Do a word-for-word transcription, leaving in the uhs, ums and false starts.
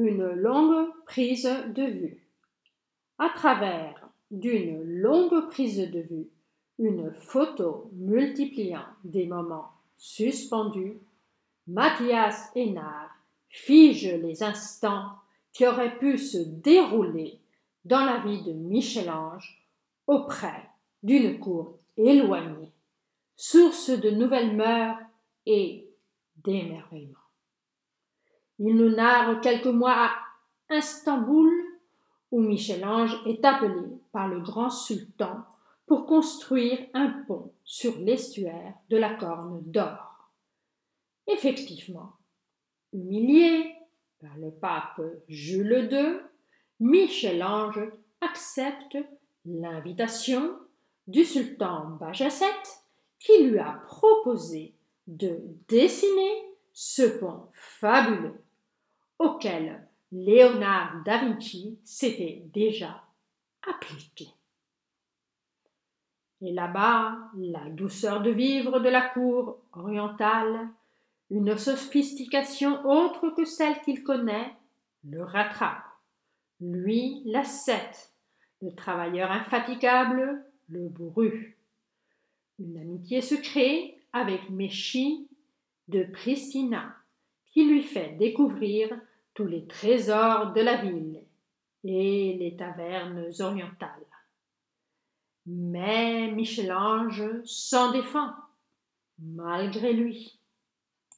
Une longue prise de vue. À travers d'une longue prise de vue, une photo multipliant des moments suspendus, Mathias Hénard fige les instants qui auraient pu se dérouler dans la vie de Michel-Ange auprès d'une cour éloignée, source de nouvelles mœurs et d'émerveillement. Il nous narre quelques mois à Istanbul, où Michel-Ange est appelé par le grand sultan pour construire un pont sur l'estuaire de la Corne d'Or. Effectivement, humilié par le pape Jules deux, Michel-Ange accepte l'invitation du sultan Bajazet qui lui a proposé de dessiner ce pont fabuleux auquel Léonard da Vinci s'était déjà appliqué. Et là-bas, la douceur de vivre de la cour orientale, une sophistication autre que celle qu'il connaît, le rattrape. Lui, l'ascète, le travailleur infatigable, le bourru. Une amitié se crée avec Méchie de Pristina, qui lui fait découvrir tous les trésors de la ville et les tavernes orientales. Mais Michel-Ange s'en défend, malgré lui.